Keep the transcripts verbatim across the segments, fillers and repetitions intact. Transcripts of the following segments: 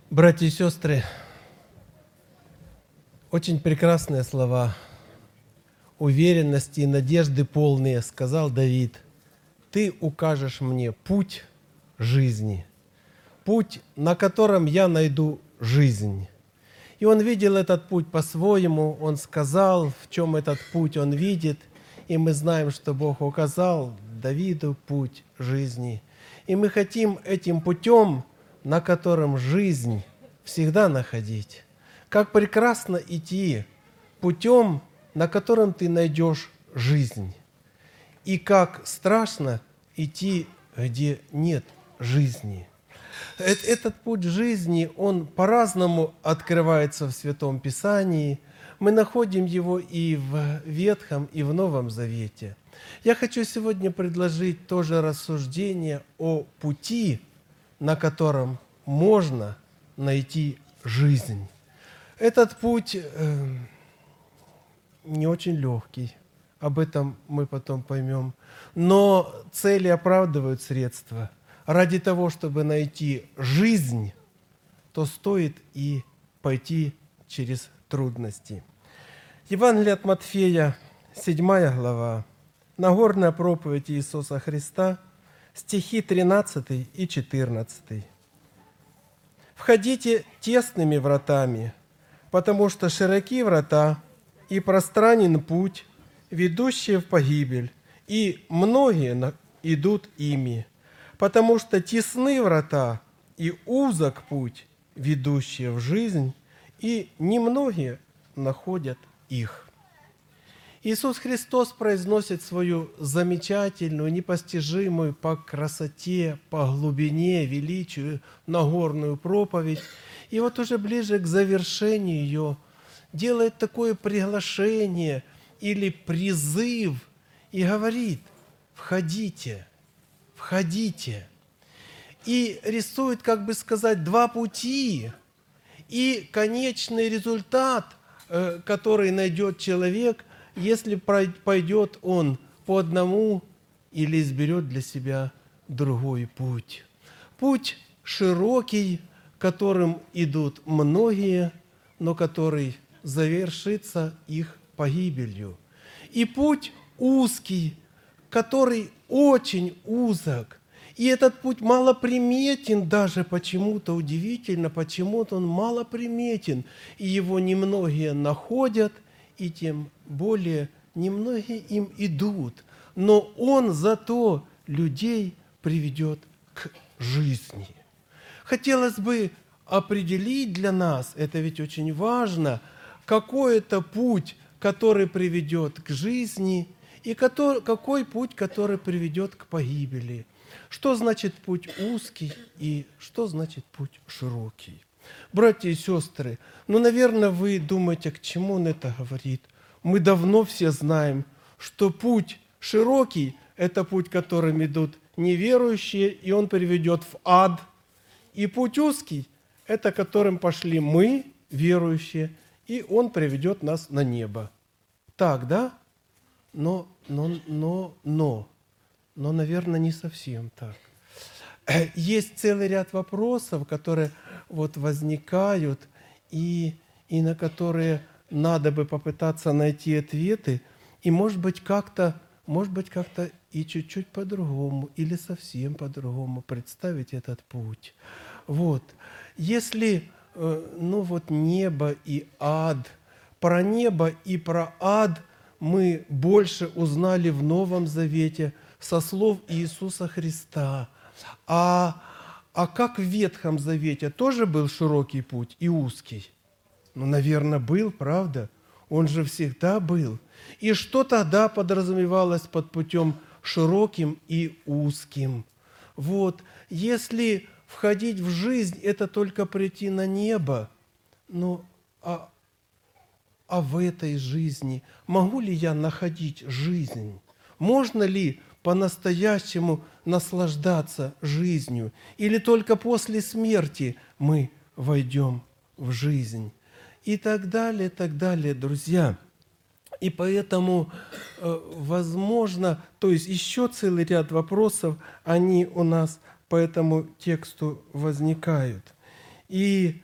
Братья и сестры, очень прекрасные слова, уверенности и надежды полные, сказал Давид. Ты укажешь мне путь жизни, путь, на котором я найду жизнь. И он видел этот путь по-своему, он сказал, в чем этот путь он видит, и мы знаем, что Бог указал Давиду путь жизни. И мы хотим этим путем, на котором жизнь, всегда находить. Как прекрасно идти путем, на котором ты найдешь жизнь. И как страшно идти, где нет жизни. Этот путь жизни, он по-разному открывается в Святом Писании. Мы находим его и в Ветхом, и в Новом Завете. Я хочу сегодня предложить тоже рассуждение о пути, на котором можно найти жизнь. Этот путь э, не очень легкий, об этом мы потом поймем, но цели оправдывают средства. Ради того, чтобы найти жизнь, то стоит и пойти через трудности. Евангелие от Матфея, седьмая глава, Нагорная проповедь Иисуса Христа, стихи тринадцатый и четырнадцатый. «Входите тесными вратами, потому что широки врата и пространен путь, ведущий в погибель, и многие идут ими. Потому что тесны врата и узок путь, ведущий в жизнь, и немногие находят их». Иисус Христос произносит свою замечательную, непостижимую по красоте, по глубине, величию Нагорную проповедь. И вот уже ближе к завершению ее делает такое приглашение или призыв и говорит: «Входите, входите». И рисует, как бы сказать, два пути. И конечный результат, который найдет человек, если пойдет он по одному или изберет для себя другой путь. Путь широкий, которым идут многие, но который завершится их погибелью. И путь узкий, который очень узок. И этот путь малоприметен даже почему-то, удивительно, почему-то он малоприметен. И его немногие находят, и тем более немногие им идут. Но он зато людей приведет к жизни. Хотелось бы определить для нас, это ведь очень важно, какой это путь, который приведет к жизни, и который, какой путь, который приведет к погибели. Что значит путь узкий и что значит путь широкий? Братья и сестры, ну, наверное, вы думаете, к чему он это говорит? Мы давно все знаем, что путь широкий – это путь, которым идут неверующие, и он приведет в ад. И путь узкий – это которым пошли мы, верующие, и он приведет нас на небо. Так, да? Но, но, но, но, но, наверное, не совсем так. Есть целый ряд вопросов, которые вот возникают, и, и на которые надо бы попытаться найти ответы, и, может быть, как-то, может быть, как-то и чуть-чуть по-другому, или совсем по-другому представить этот путь. Вот. Если, ну вот, небо и ад, про небо и про ад мы больше узнали в Новом Завете со слов Иисуса Христа. А, а как в Ветхом Завете тоже был широкий путь и узкий? Ну, наверное, был, правда? Он же всегда был. И что тогда подразумевалось под путем широким и узким? Вот, если входить в жизнь – это только прийти на небо, ну, а, а в этой жизни могу ли я находить жизнь? Можно ли по-настоящему наслаждаться жизнью? Или только после смерти мы войдем в жизнь? И так далее, так далее, друзья. И поэтому, возможно, то есть еще целый ряд вопросов, они у нас по этому тексту возникают. И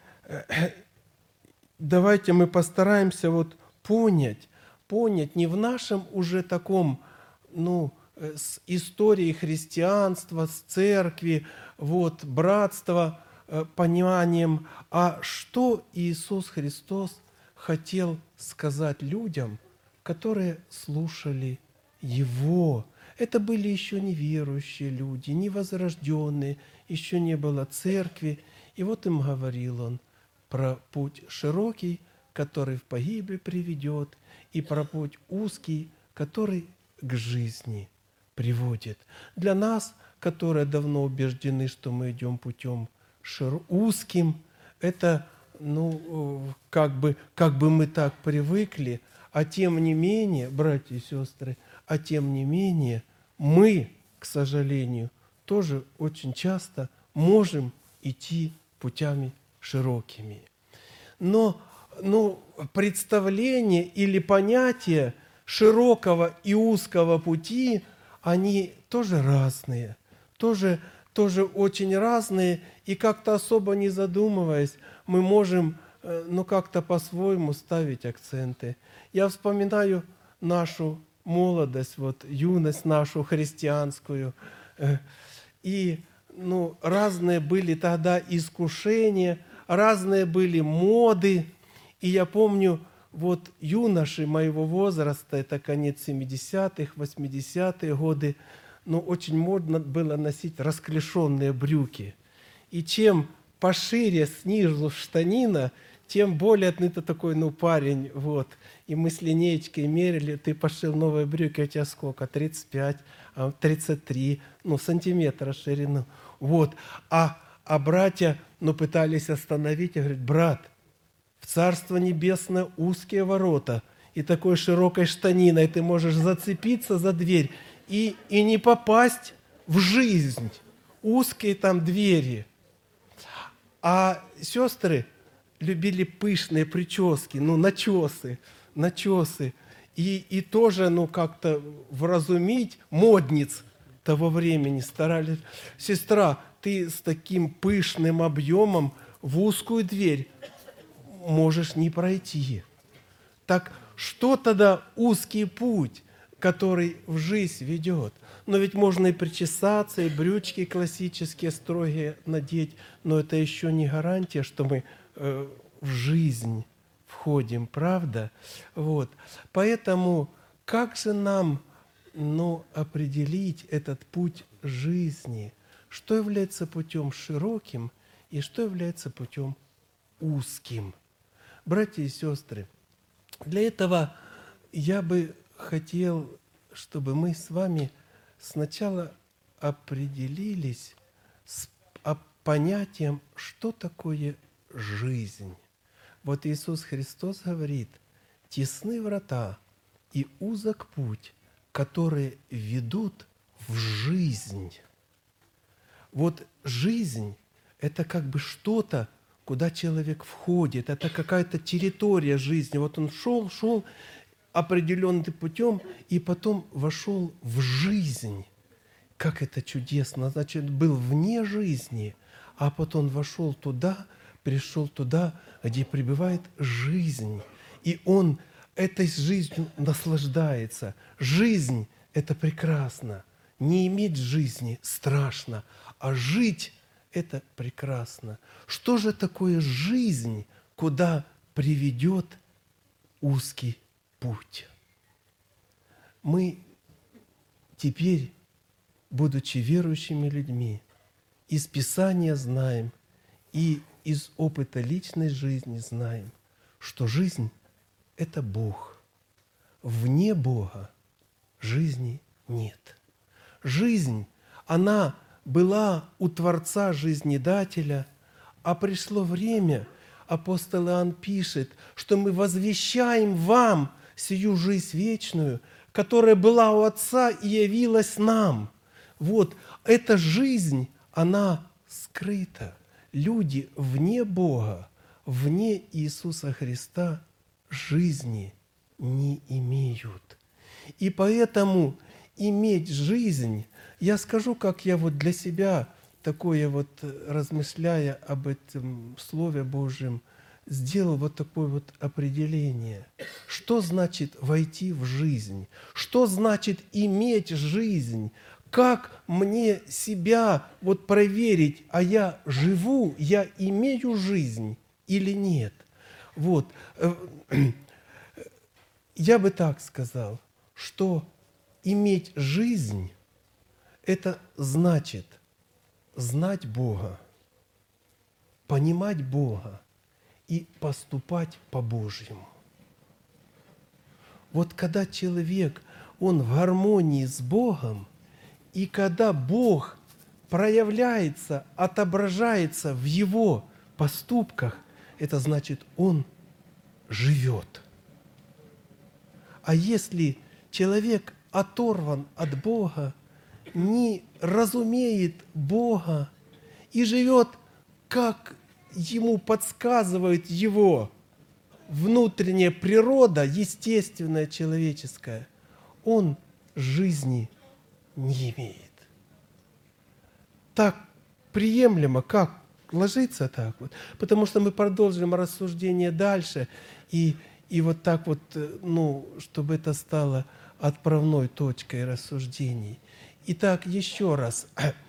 давайте мы постараемся вот понять, понять не в нашем уже таком, ну, с историей христианства, с церкви, вот, братства, пониманием, а что Иисус Христос хотел сказать людям, которые слушали Его. Это были еще неверующие люди, невозрожденные, еще не было церкви. И вот им говорил Он про путь широкий, который в погибель приведет, и про путь узкий, который к жизни приводит. Для нас, которые давно убеждены, что мы идем путем шир... узким, это, ну, как бы, как бы мы так привыкли, а тем не менее, братья и сестры, а тем не менее, мы, к сожалению, тоже очень часто можем идти путями широкими. Но, но представление или понятие широкого и узкого пути, они тоже разные, тоже, тоже очень разные, и как-то особо не задумываясь, мы можем, ну, как-то по-своему ставить акценты. Я вспоминаю нашу молодость, вот, юность нашу христианскую, и, ну, разные были тогда искушения, разные были моды, и я помню, вот юноши моего возраста, это конец семидесятых, восьмидесятые годы, ну, очень модно было носить расклешенные брюки. И чем пошире снизу штанина, тем более ты такой, ну, парень, вот. И мы с линеечкой мерили, ты пошил новые брюки, у тебя сколько? тридцать пять, тридцать три, ну, сантиметра ширину. Вот. А, а братья, ну, пытались остановить, и говорят: брат, в Царство Небесное узкие ворота, и такой широкой штаниной ты можешь зацепиться за дверь и, и не попасть в жизнь. Узкие там двери. А сестры любили пышные прически, ну, начесы, начесы. И, и тоже, ну, как-то вразумить модниц того времени старались. Сестра, ты с таким пышным объемом в узкую дверь можешь не пройти. Так что тогда узкий путь, который в жизнь ведет? Но ведь можно и причесаться, и брючки классические строгие надеть, но это еще не гарантия, что мы э, в жизнь входим, правда? Вот. Поэтому как же нам, ну, определить этот путь жизни? Что является путем широким и что является путем узким? Братья и сестры, для этого я бы хотел, чтобы мы с вами сначала определились с понятием, что такое жизнь. Вот Иисус Христос говорит: тесны врата и узок путь, которые ведут в жизнь. Вот жизнь – это как бы что-то, куда человек входит, это какая-то территория жизни. Вот он шел, шел определенным путем и потом вошел в жизнь. Как это чудесно! Значит, был вне жизни, а потом вошел туда, пришел туда, где пребывает жизнь. И он этой жизнью наслаждается. Жизнь – это прекрасно. Не иметь жизни страшно, а жить – это прекрасно. Что же такое жизнь, куда приведет узкий путь? Мы теперь, будучи верующими людьми, из Писания знаем и из опыта личной жизни знаем, что жизнь – это Бог. Вне Бога жизни нет. Жизнь, она была у Творца Жизнедателя, а пришло время, апостол Иоанн пишет, что мы возвещаем вам сию жизнь вечную, которая была у Отца и явилась нам. Вот, эта жизнь, она скрыта. Люди вне Бога, вне Иисуса Христа жизни не имеют. И поэтому иметь жизнь, я скажу, как я вот для себя такое вот, размышляя об этом Слове Божьем, сделал вот такое вот определение. Что значит войти в жизнь? Что значит иметь жизнь? Как мне себя вот проверить, а я живу, я имею жизнь или нет? Вот. Я бы так сказал, что иметь жизнь – это значит знать Бога, понимать Бога и поступать по-божьему. Вот когда человек, он в гармонии с Богом, и когда Бог проявляется, отображается в его поступках, это значит, он живет. А если человек оторван от Бога, не разумеет Бога и живет, как ему подсказывает его внутренняя природа, естественная, человеческая, он жизни не имеет. Так приемлемо, как ложится так вот? Потому что мы продолжим рассуждение дальше, и, и вот так вот, ну, чтобы это стало отправной точкой рассуждений. Итак, еще раз.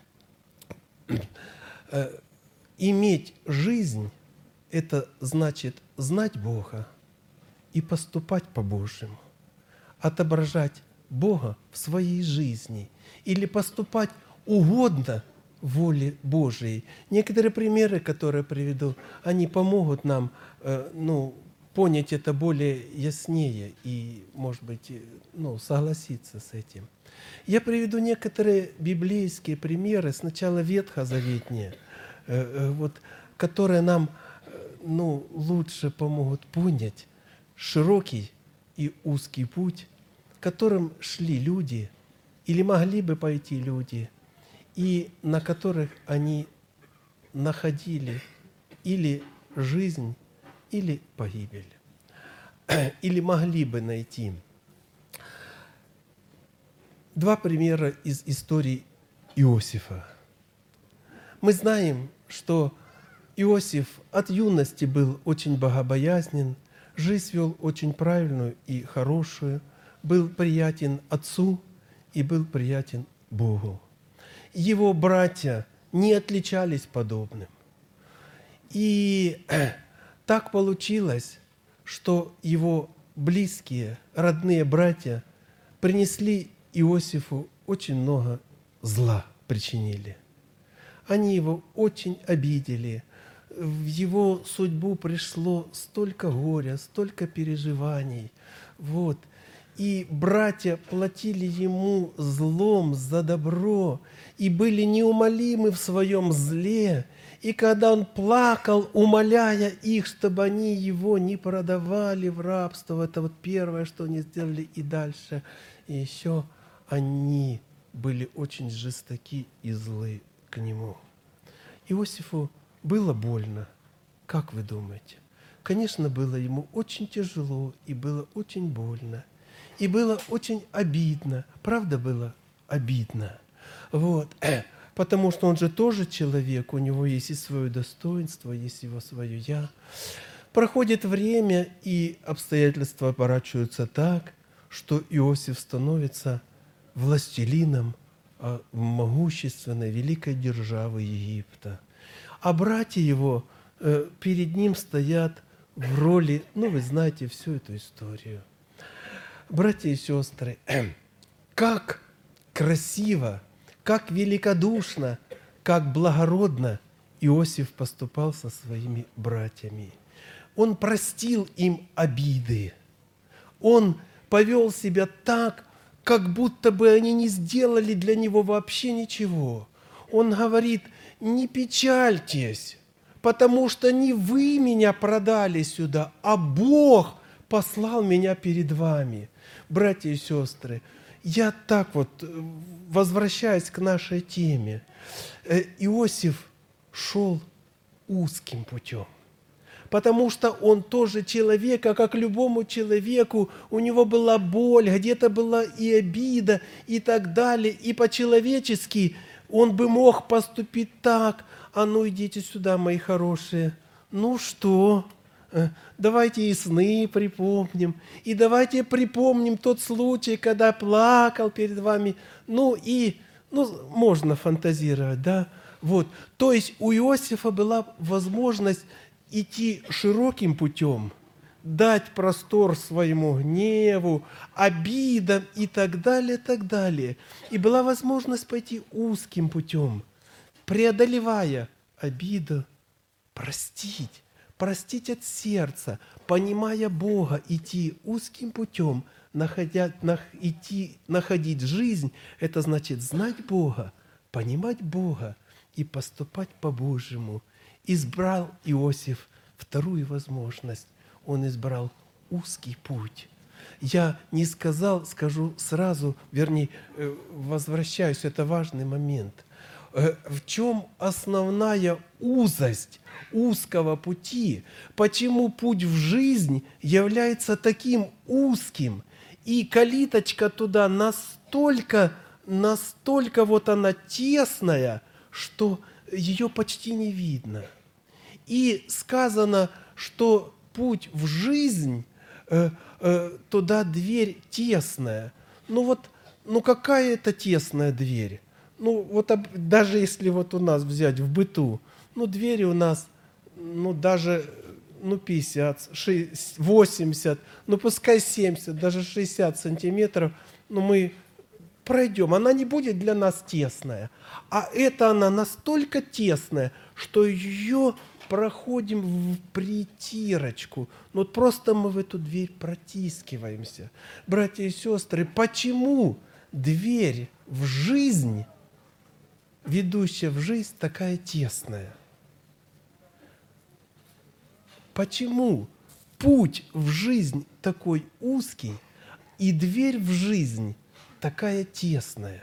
Иметь жизнь – это значит знать Бога и поступать по-божьему, отображать Бога в своей жизни или поступать угодно воле Божией. Некоторые примеры, которые приведу, они помогут нам э, ну, понять это более яснее и, может быть, ну, согласиться с этим. Я приведу некоторые библейские примеры, сначала ветхозаветные, э, э, вот, которые нам э, ну, лучше помогут понять широкий и узкий путь, которым шли люди или могли бы пойти люди, и на которых они находили или жизнь, или погибель, или могли бы найти. Два примера из истории Иосифа. Мы знаем, что Иосиф от юности был очень богобоязнен, жизнь вел очень правильную и хорошую, был приятен отцу и был приятен Богу. Его братья не отличались подобным. И так получилось, что его близкие, родные братья принесли Иосифу очень много зла, причинили. Они его очень обидели. В его судьбу пришло столько горя, столько переживаний. Вот. И братья платили ему злом за добро и были неумолимы в своем зле. И когда он плакал, умоляя их, чтобы они его не продавали в рабство, это вот первое, что они сделали, и дальше. И еще они были очень жестоки и злы к нему. Иосифу было больно. Как вы думаете? Конечно, было ему очень тяжело и было очень больно. И было очень обидно. Правда, было обидно. Вот. Потому что он же тоже человек, у него есть и свое достоинство, есть его свое «я». Проходит время, и обстоятельства оборачиваются так, что Иосиф становится властелином могущественной великой державы Египта. А братья его э, перед ним стоят в роли, ну, вы знаете всю эту историю. Братья и сестры, как красиво, как великодушно, как благородно Иосиф поступал со своими братьями. Он простил им обиды. Он повел себя так, как будто бы они не сделали для него вообще ничего. Он говорит: не печальтесь, потому что не вы меня продали сюда, а Бог послал меня перед вами. Братья и сестры, я так вот, возвращаясь к нашей теме, Иосиф шел узким путем. Потому что он тоже человек, а как любому человеку, у него была боль, где-то была и обида, и так далее. И по-человечески он бы мог поступить так. А ну идите сюда, мои хорошие. Ну что? Э, Давайте и сны припомним. И давайте припомним тот случай, когда плакал перед вами. Ну и, ну, можно фантазировать, да? Вот. То есть у Иосифа была возможность идти широким путем, дать простор своему гневу, обидам и так далее, так далее. И была возможность пойти узким путем, преодолевая обиду, простить, простить от сердца, понимая Бога, идти узким путем, находя, нах, идти, находить жизнь, это значит знать Бога, понимать Бога и поступать по-божьему. Избрал Иосиф вторую возможность. Он избрал узкий путь. Я не сказал, скажу сразу, вернее, э, возвращаюсь, это важный момент. Э, В чем основная узость узкого пути? Почему путь в жизнь является таким узким? И калиточка туда настолько, настолько вот она тесная, что ее почти не видно. И сказано, что путь в жизнь, э, э, туда дверь тесная. Ну вот, ну какая это тесная дверь? Ну вот об- даже если вот у нас взять в быту, ну двери у нас, ну даже, ну пятьдесят, ши- восемьдесят, ну пускай семьдесят, даже шестьдесят сантиметров, ну мы пройдем. Она не будет для нас тесная. А это она настолько тесная, что ее проходим в притирочку. Ну вот просто мы в эту дверь протискиваемся. Братья и сестры, почему дверь в жизнь, ведущая в жизнь, такая тесная? Почему путь в жизнь такой узкий и дверь в жизнь такая тесная?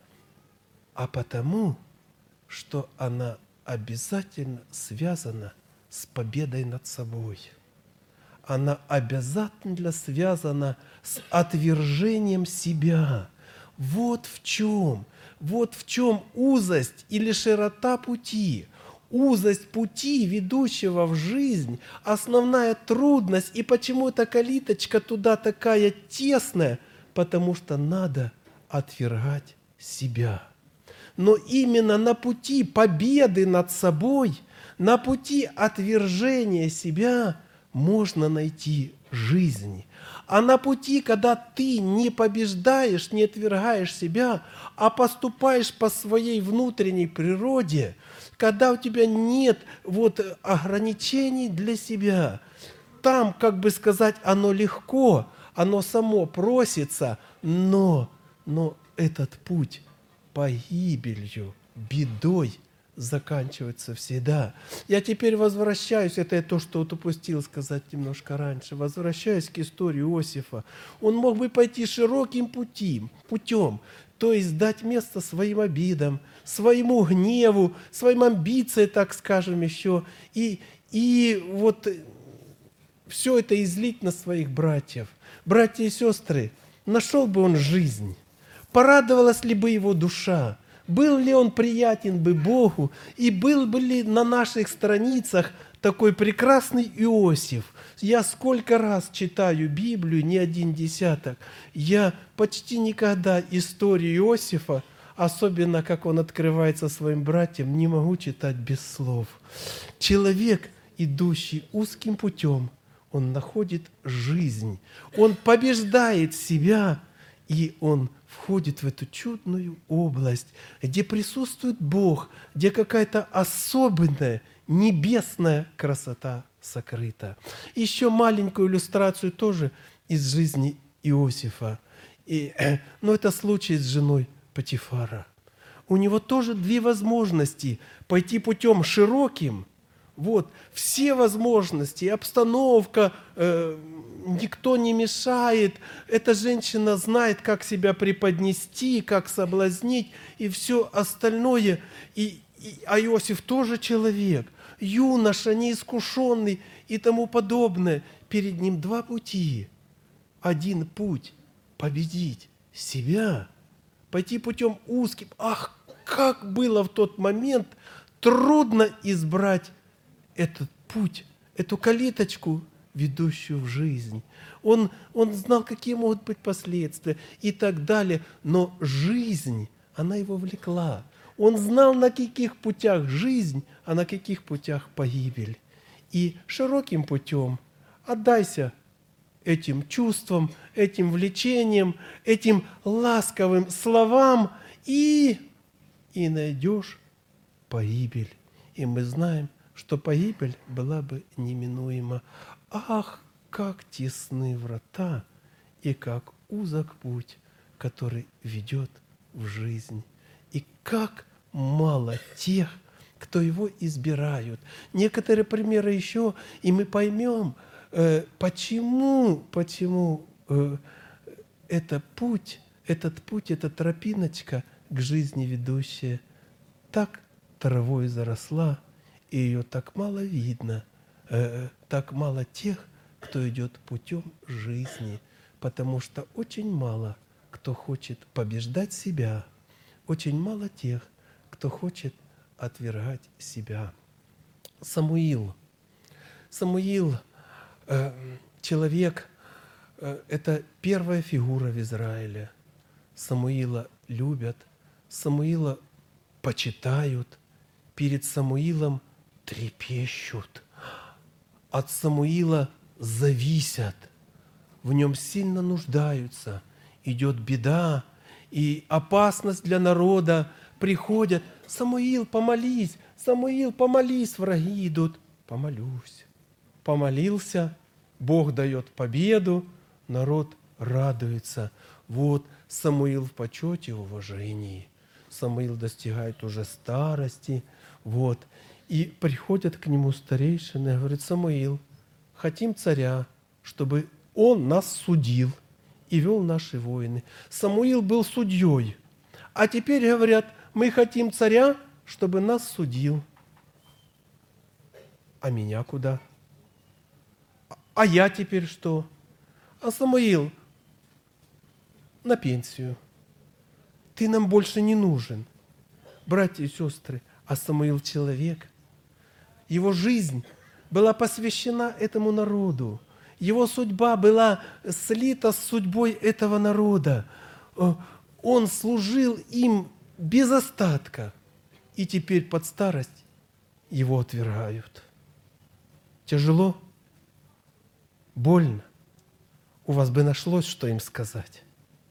А потому, что она обязательно связана с победой над собой. Она обязательно связана с отвержением себя. Вот в чем, вот в чем узость или широта пути. Узость пути, ведущего в жизнь, основная трудность. И почему эта калиточка туда такая тесная? Потому что надо отвергать себя. Но именно на пути победы над собой, на пути отвержения себя можно найти жизнь. А на пути, когда ты не побеждаешь, не отвергаешь себя, а поступаешь по своей внутренней природе, когда у тебя нет вот ограничений для себя, там, как бы сказать, оно легко, оно само просится, но, но этот путь погибелью, бедой заканчивается всегда. Я теперь возвращаюсь, это то, что вот упустил сказать немножко раньше, возвращаюсь к истории Иосифа. Он мог бы пойти широким путем, путем, то есть дать место своим обидам, своему гневу, своим амбициям, так скажем, еще, и, и вот все это излить на своих братьев. Братья и сестры, нашел бы он жизнь, порадовалась ли бы его душа, был ли он приятен бы Богу, и был бы ли на наших страницах такой прекрасный Иосиф. Я сколько раз читаю Библию, не один десяток, я почти никогда историю Иосифа, особенно как он открывается своим братьям, не могу читать без слов. Человек, идущий узким путем, он находит жизнь, он побеждает себя, и он входит в эту чудную область, где присутствует Бог, где какая-то особенная небесная красота сокрыта. Еще маленькую иллюстрацию тоже из жизни Иосифа. И, но это случай с женой Потифара. У него тоже две возможности: пойти путем широким. Вот, все возможности, обстановка, э, никто не мешает. Эта женщина знает, как себя преподнести, как соблазнить и все остальное. И, и, а Иосиф тоже человек, юноша, неискушенный и тому подобное. Перед ним два пути. Один путь – победить себя, пойти путем узким. Ах, как было в тот момент трудно избрать этот путь, эту калиточку, ведущую в жизнь. Он, он знал, какие могут быть последствия и так далее, но жизнь, она его влекла. Он знал, на каких путях жизнь, а на каких путях погибель. И широким путем отдайся этим чувствам, этим влечениям, этим ласковым словам, и, и найдешь погибель. И мы знаем, что погибель была бы неминуема. Ах, как тесны врата, и как узок путь, который ведет в жизнь. И как мало тех, кто его избирают. Некоторые примеры еще, и мы поймем, э, почему, почему э, это путь, этот путь, эта тропиночка к жизни ведущая, так травой заросла, и ее так мало видно, э, так мало тех, кто идет путем жизни, потому что очень мало кто хочет побеждать себя, очень мало тех, кто хочет отвергать себя. Самуил. Самуил, э, человек, э, это первая фигура в Израиле. Самуила любят, Самуила почитают, перед Самуилом трепещут, от Самуила зависят, в нем сильно нуждаются. Идет беда и опасность для народа, приходят: Самуил, помолись, Самуил, помолись, враги идут. Помолюсь. Помолился, Бог дает победу, народ радуется. Вот Самуил в почете и уважении. Самуил достигает уже старости. Вот. И приходят к нему старейшины и говорят: Самуил, хотим царя, чтобы он нас судил и вел наши войны. Самуил был судьей. А теперь говорят: мы хотим царя, чтобы нас судил. А меня куда? А я теперь что? А Самуил на пенсию. Ты нам больше не нужен. Братья и сестры, а Самуил человек. Его жизнь была посвящена этому народу. Его судьба была слита с судьбой этого народа. Он служил им без остатка. И теперь под старость его отвергают. Тяжело? Больно? У вас бы нашлось, что им сказать.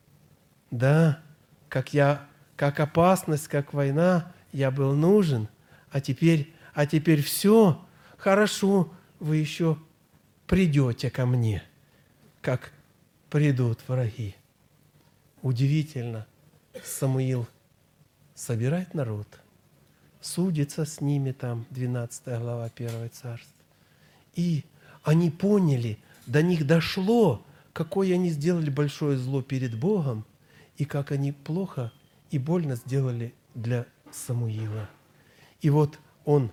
Да, как я, как опасность, как война, я был нужен, а теперь, а теперь все, хорошо, вы еще придете ко мне, как придут враги. Удивительно, Самуил собирает народ, судится с ними, там, двенадцатая глава первого царства. И они поняли, до них дошло, какое они сделали большое зло перед Богом, и как они плохо и больно сделали для Самуила. И вот он,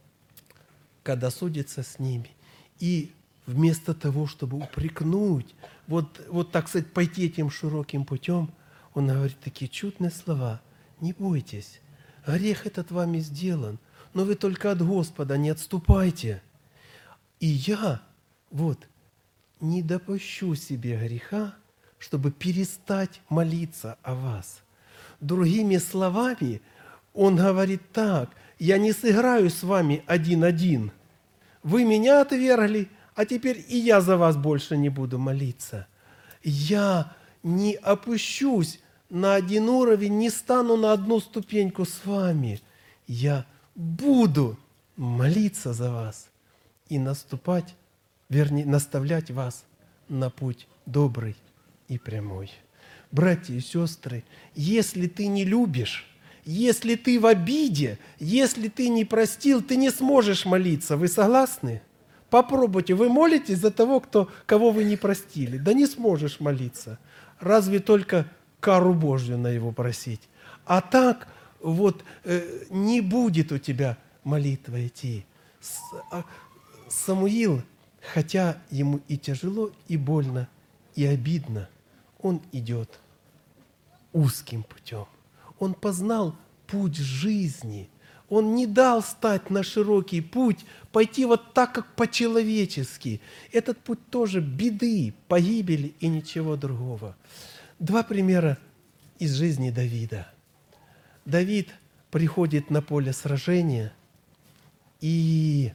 когда судится с ними, и вместо того, чтобы упрекнуть, вот, вот так сказать, пойти этим широким путем, он говорит такие чудные слова: не бойтесь, грех этот вами сделан, но вы только от Господа не отступайте. И я вот не допущу себе греха, чтобы перестать молиться о вас. Другими словами, он говорит так: я не сыграю с вами один-один. Вы меня отвергли, а теперь и я за вас больше не буду молиться. Я не опущусь на один уровень, не стану на одну ступеньку с вами. Я буду молиться за вас и наступать, вернее, наставлять вас на путь добрый и прямой. Братья и сестры, если ты не любишь, если ты в обиде, если ты не простил, ты не сможешь молиться. Вы согласны? Попробуйте. Вы молитесь за того, кто, кого вы не простили. Да не сможешь молиться. Разве только кару Божью на его просить. А так вот э, не будет у тебя молитва идти. С, а, Самуил, хотя ему и тяжело, и больно, и обидно, он идет узким путем. Он познал путь жизни. Он не дал стать на широкий путь, пойти вот так, как по-человечески. Этот путь тоже беды, погибели и ничего другого. Два примера из жизни Давида. Давид приходит на поле сражения и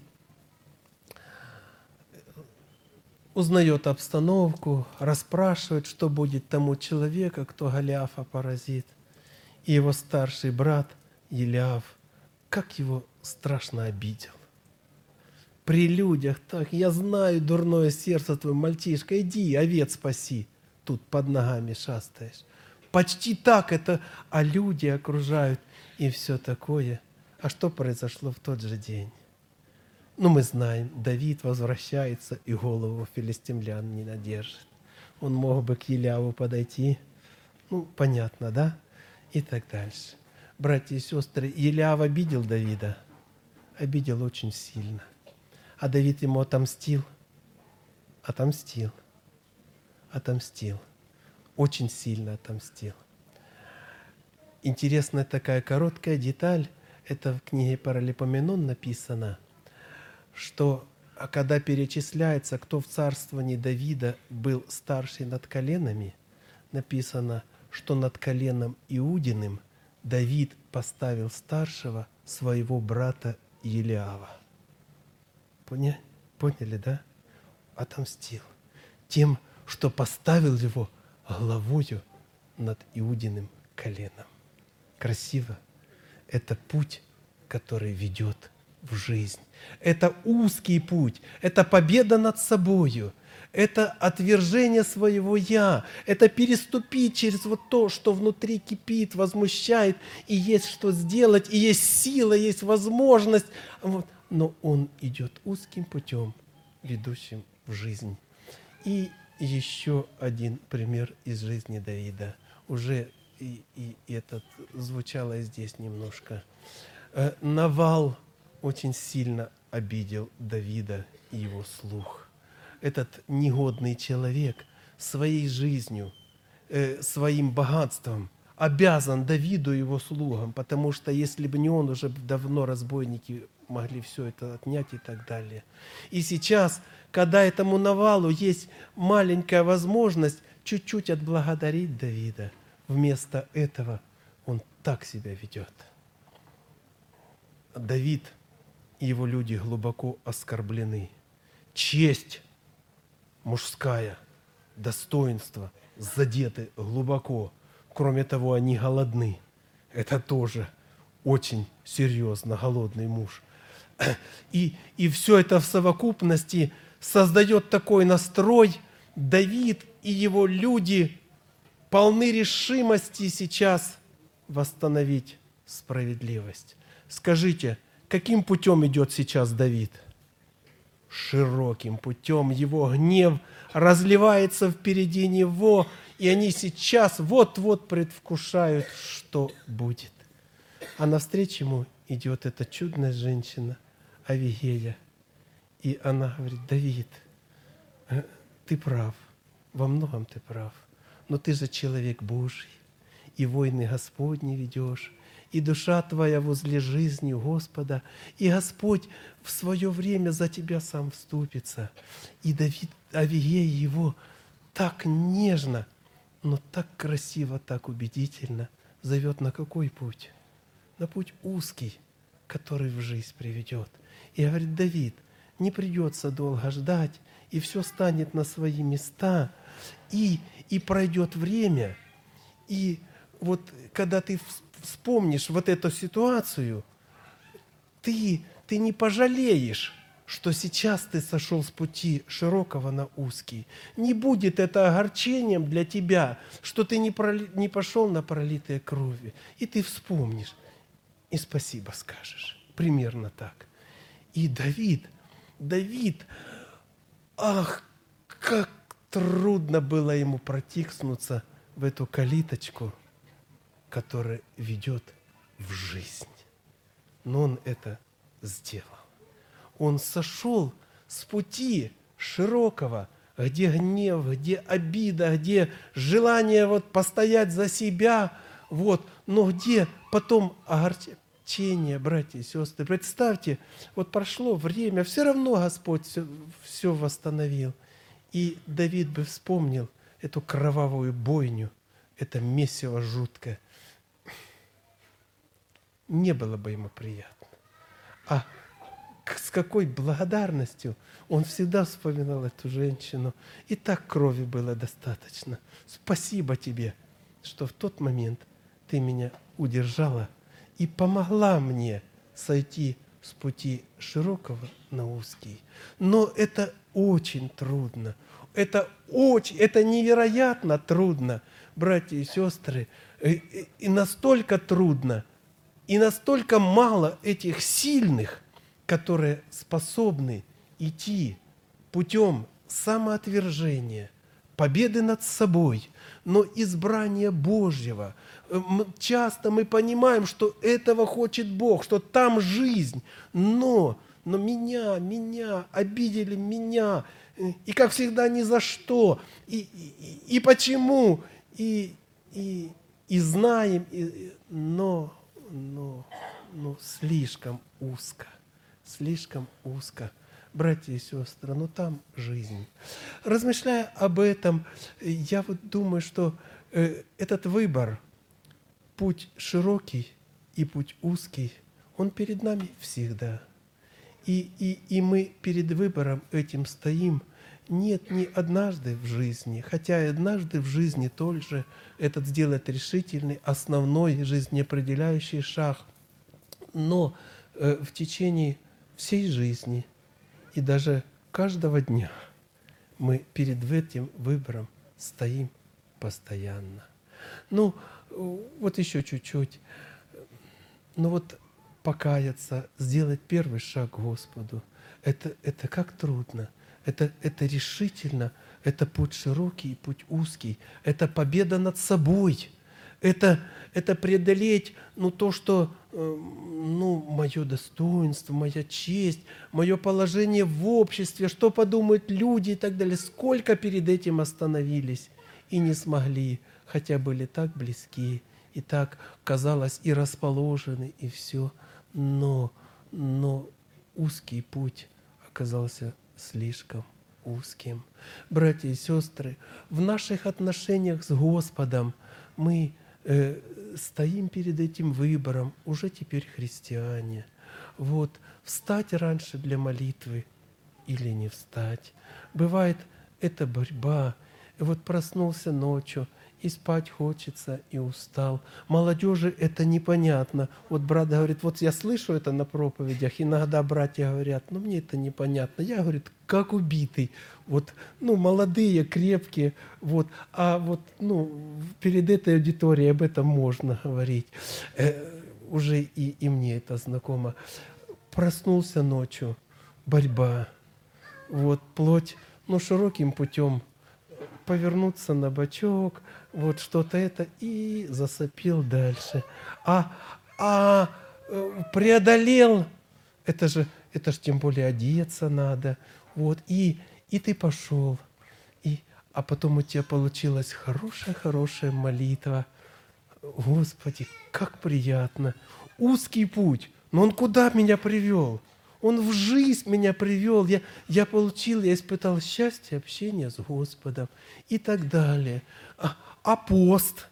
узнает обстановку, расспрашивает, что будет тому человеку, кто Голиафа поразит. И его старший брат Елиав, как его страшно обидел. При людях так: я знаю дурное сердце твое, мальчишка, иди, овец спаси. Тут под ногами шастаешь. Почти так это, а люди окружают и все такое. А что произошло в тот же день? Ну, мы знаем, Давид возвращается и голову филистимлян не надержит. Он мог бы к Елиаву подойти. Ну, понятно, да? И так дальше. Братья и сестры, Елиав обидел Давида. Обидел очень сильно. А Давид ему отомстил. Отомстил. Отомстил. Очень сильно отомстил. Интересная такая короткая деталь. Это в книге Паралипоменон написано, что а когда перечисляется, кто в царствовании Давида был старший над коленами, написано, что над коленом Иудиным Давид поставил старшего своего брата Елиава. Поняли, Поняли, да? Отомстил. Тем, что поставил его главою над Иудиным коленом. Красиво. Это путь, который ведет в жизнь. Это узкий путь. Это победа над собою. Это отвержение своего «я». Это переступить через вот то, что внутри кипит, возмущает, и есть что сделать, и есть сила, есть возможность. Вот. Но он идет узким путем, ведущим в жизнь. И еще один пример из жизни Давида. Уже и, и этот звучало здесь немножко. Навал очень сильно обидел Давида и его слух. Этот негодный человек своей жизнью, э, своим богатством обязан Давиду и его слугам, потому что если бы не он, уже давно разбойники могли все это отнять и так далее. И сейчас, когда этому Навалу есть маленькая возможность чуть-чуть отблагодарить Давида, вместо этого он так себя ведет. Давид и его люди глубоко оскорблены. Честь мужская, достоинство задеты глубоко. Кроме того, они голодны. Это тоже очень серьезно, голодный муж. И, и все это в совокупности создает такой настрой. Давид и его люди полны решимости сейчас восстановить справедливость. Скажите, каким путем идет сейчас Давид? Широким путем. Его гнев разливается впереди него, и они сейчас вот-вот предвкушают, что будет. А навстречу ему идет эта чудная женщина Авигея. И она говорит: Давид, ты прав, во многом ты прав, но ты же человек Божий, и войны Господни ведешь, и душа твоя возле жизни Господа, и Господь в свое время за тебя сам вступится. И Давид, Авигея его так нежно, но так красиво, так убедительно зовет на какой путь? На путь узкий, который в жизнь приведет. И говорит: Давид, не придется долго ждать, и все станет на свои места, и, и пройдет время. И вот когда ты вспомнишь вот эту ситуацию, ты, ты не пожалеешь, что сейчас ты сошел с пути широкого на узкий. Не будет это огорчением для тебя, что ты не, проли, не пошел на пролитые крови. И ты вспомнишь, и спасибо скажешь. Примерно так. И Давид, Давид, ах, как трудно было ему протиснуться в эту калиточку, которая ведет в жизнь. Но он это сделал. Он сошел с пути широкого, где гнев, где обида, где желание вот постоять за себя, вот, но где потом огорчение, братья и сестры. Представьте, вот прошло время, все равно Господь все, все восстановил. И Давид бы вспомнил эту кровавую бойню, это месиво жуткое. Не было бы ему приятно. А с какой благодарностью он всегда вспоминал эту женщину. И так крови было достаточно. Спасибо тебе, что в тот момент ты меня удержала и помогла мне сойти с пути широкого на узкий. Но это очень трудно. Это очень, это невероятно трудно, братья и сестры. И, и настолько трудно, и настолько мало этих сильных, которые способны идти путем самоотвержения, победы над собой, но избрания Божьего. Часто мы понимаем, что этого хочет Бог, что там жизнь, но, но меня, меня, обидели меня, и, как всегда, ни за что, и, и, и почему, и, и, и знаем, и, но, но, но слишком узко. Слишком узко. Братья и сестры, но там жизнь. Размышляя об этом, я вот думаю, что э, этот выбор, путь широкий и путь узкий, он перед нами всегда. И, и, и мы перед выбором этим стоим. Нет, не однажды в жизни, хотя и однажды в жизни тоже этот сделать решительный, основной, жизнеопределяющий шаг. Но э, в течение всей жизни и даже каждого дня мы перед этим выбором стоим постоянно. Ну, вот еще чуть-чуть. Ну вот покаяться, сделать первый шаг к Господу, это, это как трудно. Это, это решительно, это путь широкий и путь узкий. Это победа над собой. Это, это преодолеть ну, то, что ну, мое достоинство, моя честь, мое положение в обществе, что подумают люди и так далее. Сколько перед этим остановились и не смогли, хотя были так близки, и так, казалось, и расположены, и все. Но, но узкий путь оказался слишком узким. Братья и сестры, в наших отношениях с Господом мы э, стоим перед этим выбором, уже теперь христиане. Вот, встать раньше для молитвы или не встать. Бывает, это борьба. И вот проснулся ночью, и спать хочется, и устал. Молодежи это непонятно. Вот брат говорит, вот я слышу это на проповедях, иногда братья говорят, ну мне это непонятно. Я, говорит, как убитый. Вот, ну, молодые, крепкие, вот, а вот, ну, перед этой аудиторией об этом можно говорить. Э, уже и, и мне это знакомо. Проснулся ночью, борьба. Вот, плоть, ну, широким путем повернуться на бочок, вот что-то это, и засопил дальше. А, а преодолел, это же, это же тем более одеться надо, вот, и, и ты пошел, и, а потом у тебя получилась хорошая-хорошая молитва. Господи, как приятно. Узкий путь, но он куда меня привел? Он в жизнь меня привел. Я, я получил, я испытал счастье, общение с Господом и так далее. А, а пост?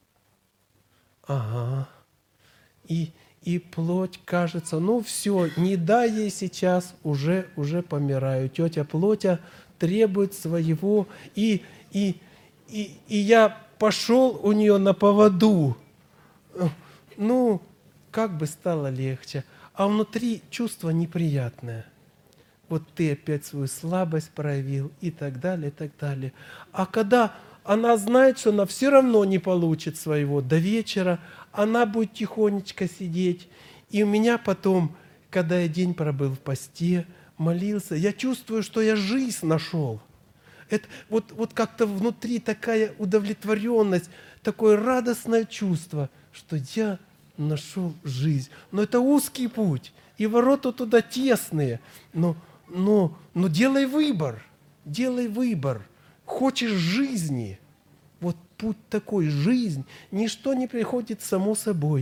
Ага. И, и плоть, кажется, ну все, не дай ей сейчас, уже, уже помираю. Тетя плотя требует своего. И, и, и, и я пошел у нее на поводу. Ну, как бы стало легче. А внутри чувство неприятное. Вот ты опять свою слабость проявил и так далее, и так далее. А когда она знает, что она все равно не получит своего до вечера, она будет тихонечко сидеть. И у меня потом, когда я день пробыл в посте, молился, я чувствую, что я жизнь нашел. Это вот, вот как-то внутри такая удовлетворенность, такое радостное чувство, что я нашел жизнь. Но это узкий путь, и ворота туда тесные. Но, но, но делай выбор, делай выбор. Хочешь жизни, вот путь такой, жизнь, ничто не приходит само собой.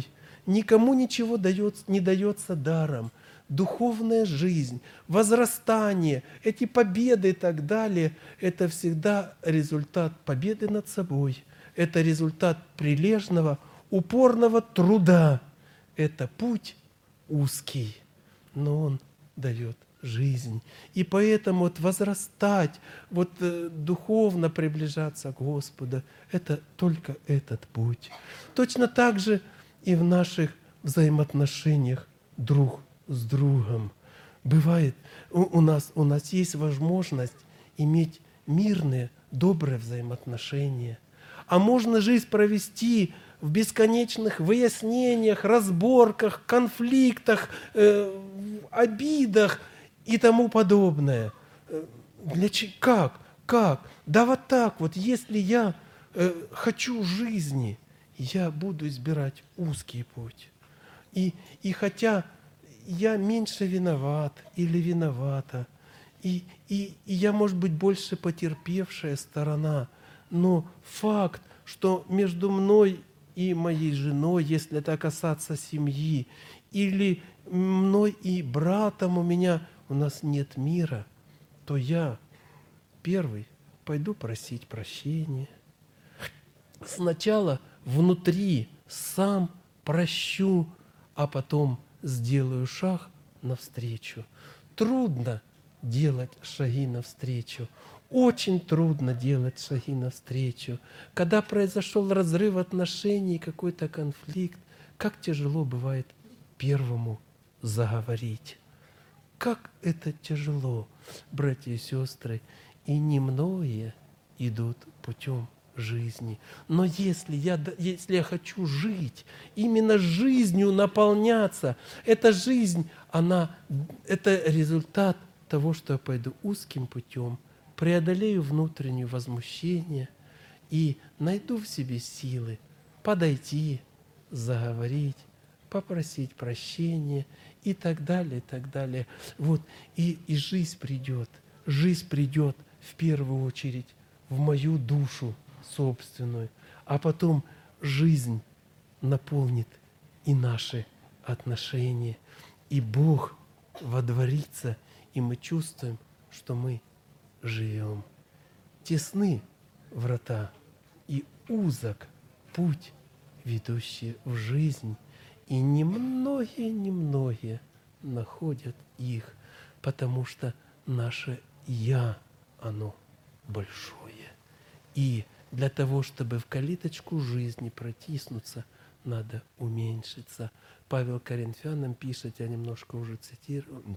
никому ничего дается, не дается даром. Духовная жизнь, возрастание, эти победы и так далее, это всегда результат победы над собой. Это результат прилежного, упорного труда. Это путь узкий, но он дает жизнь. И поэтому вот возрастать, вот э, духовно приближаться к Господу, это только этот путь. Точно так же и в наших взаимоотношениях друг с другом. Бывает, у, у, нас, у нас есть возможность иметь мирные, добрые взаимоотношения. А можно жизнь провести в бесконечных выяснениях, разборках, конфликтах, э, обидах и тому подобное. Для чего? Как? Как? Да вот так вот, если я э, хочу жизни, я буду избирать узкий путь. И, и хотя я меньше виноват или виновата, и, и, и я, может быть, больше потерпевшая сторона, но факт, что между мной и моей женой, если это касаться семьи, или мной и братом у меня, у нас нет мира, то я первый пойду просить прощения. Сначала внутри сам прощу, а потом сделаю шаг навстречу. Трудно делать шаги навстречу. Очень трудно делать шаги навстречу. Когда произошел разрыв отношений, какой-то конфликт, как тяжело бывает первому заговорить. Как это тяжело, братья и сестры. И немногие идут путем жизни. Но если я, если я хочу жить, именно жизнью наполняться, эта жизнь, она, это результат того, что я пойду узким путем, преодолею внутреннее возмущение и найду в себе силы подойти, заговорить, попросить прощения и так далее, и так далее. Вот. И, и жизнь придет. Жизнь придет в первую очередь в мою душу собственную, а потом жизнь наполнит и наши отношения. И Бог водворится, и мы чувствуем, что мы живем. Тесны врата и узок путь, ведущий в жизнь, и немногие-немногие находят их, потому что наше «я», оно большое. И для того, чтобы в калиточку жизни протиснуться, надо уменьшиться. Павел Коринфянам пишет, я немножко уже цитирую,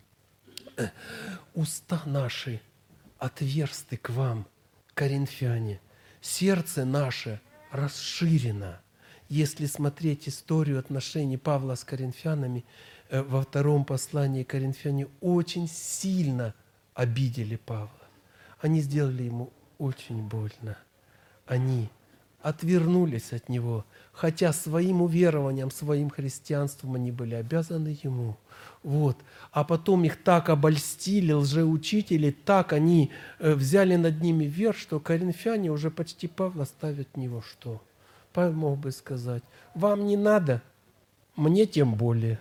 «Уста наши отверсты к вам, коринфяне, сердце наше расширено». Если смотреть историю отношений Павла с коринфянами, во втором послании коринфяне очень сильно обидели Павла. Они сделали ему очень больно. Они отвернулись от него, хотя своим уверованием, своим христианством они были обязаны ему. Вот. А потом их так обольстили лжеучители, так они взяли над ними верх, что коринфяне уже почти Павла ставят в него что? Павел мог бы сказать, вам не надо, мне тем более.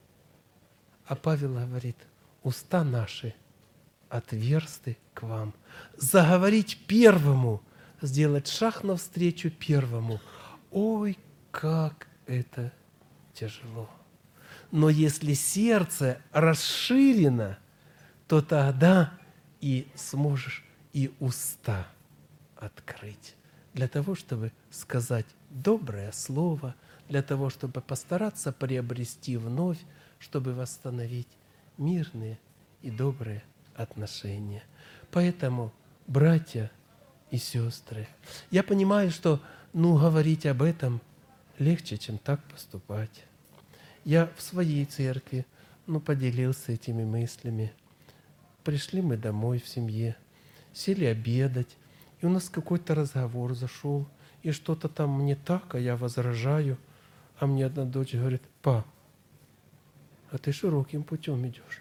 А Павел говорит, уста наши отверсты к вам. Заговорить первому, сделать шаг навстречу первому. Ой, как это тяжело. Но если сердце расширено, то тогда и сможешь и уста открыть. Для того, чтобы сказать доброе слово, для того, чтобы постараться приобрести вновь, чтобы восстановить мирные и добрые отношения. Поэтому, братья и сестры, я понимаю, что ну, говорить об этом легче, чем так поступать. Я в своей церкви ну, поделился этими мыслями. Пришли мы домой в семье, сели обедать, и у нас какой-то разговор зашел, и что-то там мне так, а я возражаю, а мне одна дочь говорит, па, а ты широким путем идешь.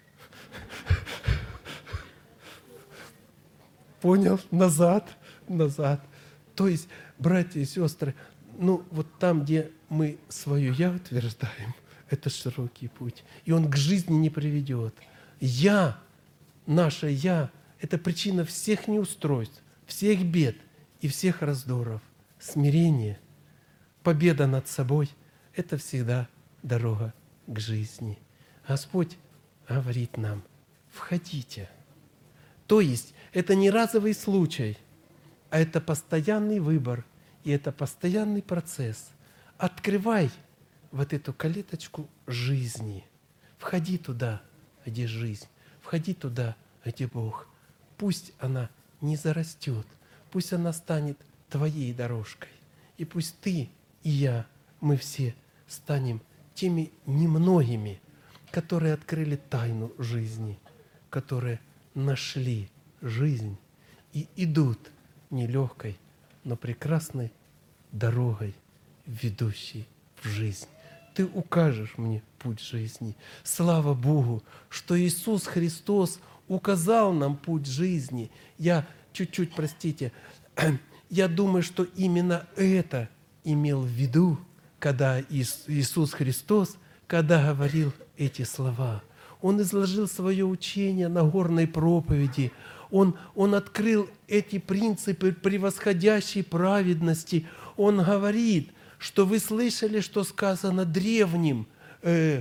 Понял? Назад, назад. То есть, братья и сестры, Ну, вот там, где мы свое «я» утверждаем, это широкий путь. И он к жизни не приведет. «Я», наше «я» — это причина всех неустройств, всех бед и всех раздоров. Смирение, победа над собой — это всегда дорога к жизни. Господь говорит нам: входите. То есть это не разовый случай, а это постоянный выбор, и это постоянный процесс. Открывай вот эту калиточку жизни. Входи туда, где жизнь. Входи туда, где Бог. Пусть она не зарастет, пусть она станет твоей дорожкой. И пусть ты и я, мы все станем теми немногими, которые открыли тайну жизни, которые нашли жизнь и идут нелегкой, но прекрасной дорогой, ведущей в жизнь. Ты укажешь мне путь жизни. Слава Богу, что Иисус Христос указал нам путь жизни. Я чуть-чуть, простите, я думаю, что именно это имел в виду, когда Иисус Христос, когда говорил эти слова. Он изложил свое учение на горной проповеди. Он, он открыл эти принципы превосходящей праведности. Он говорит, что вы слышали, что сказано древним: э,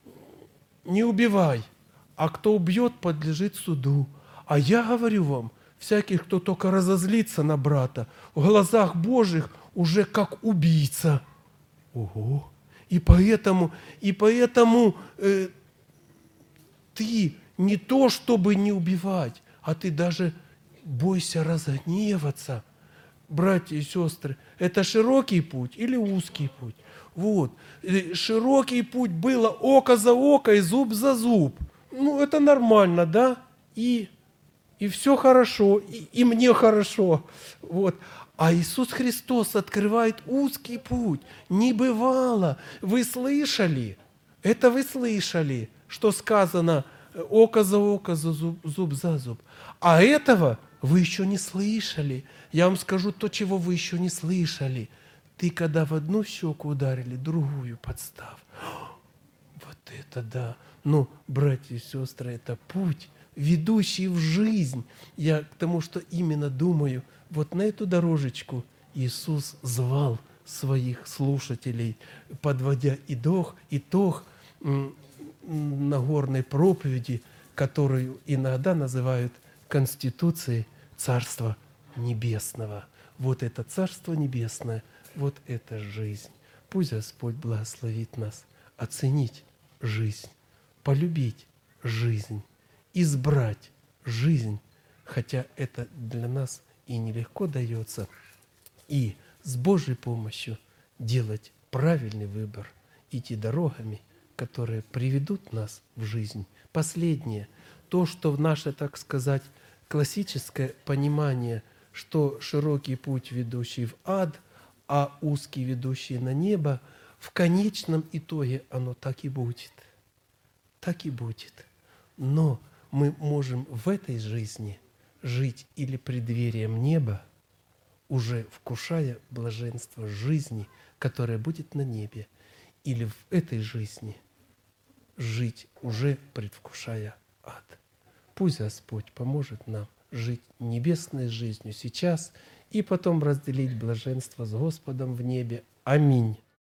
не убивай, а кто убьет, подлежит суду. А я говорю вам, всяких, кто только разозлится на брата, в глазах Божьих уже как убийца. Ого! И поэтому, и поэтому э, ты не то, чтобы не убивать, а ты даже бойся разгневаться. Братья и сестры, это широкий путь или узкий путь? Вот. Широкий путь было око за око и зуб за зуб. Ну, это нормально, да? И, и все хорошо, и, и мне хорошо. Вот. А Иисус Христос открывает узкий путь. Не бывало. Вы слышали? Это вы слышали, что сказано око за око, зуб, зуб за зуб. А этого вы еще не слышали. Я вам скажу то, чего вы еще не слышали. Ты, когда в одну щеку ударили, другую подстав. Вот это да. Ну, братья и сестры, это путь, ведущий в жизнь. Я к тому, что именно думаю, вот на эту дорожечку Иисус звал своих слушателей, подводя итог, итог Нагорной проповеди, которую иногда называют Конституцией Царства Небесного. Вот это Царство Небесное, вот это жизнь. Пусть Господь благословит нас оценить жизнь, полюбить жизнь, избрать жизнь, хотя это для нас и нелегко дается, и с Божьей помощью делать правильный выбор, идти дорогами, которые приведут нас в жизнь. Последнее, то, что в наше, так сказать, классическое понимание, что широкий путь, ведущий в ад, а узкий, ведущий на небо, в конечном итоге оно так и будет. Так и будет. Но мы можем в этой жизни жить или преддверием неба, уже вкушая блаженство жизни, которое будет на небе, или в этой жизни жить, уже предвкушая ад. Пусть Господь поможет нам жить небесной жизнью сейчас и потом разделить блаженство с Господом в небе. Аминь.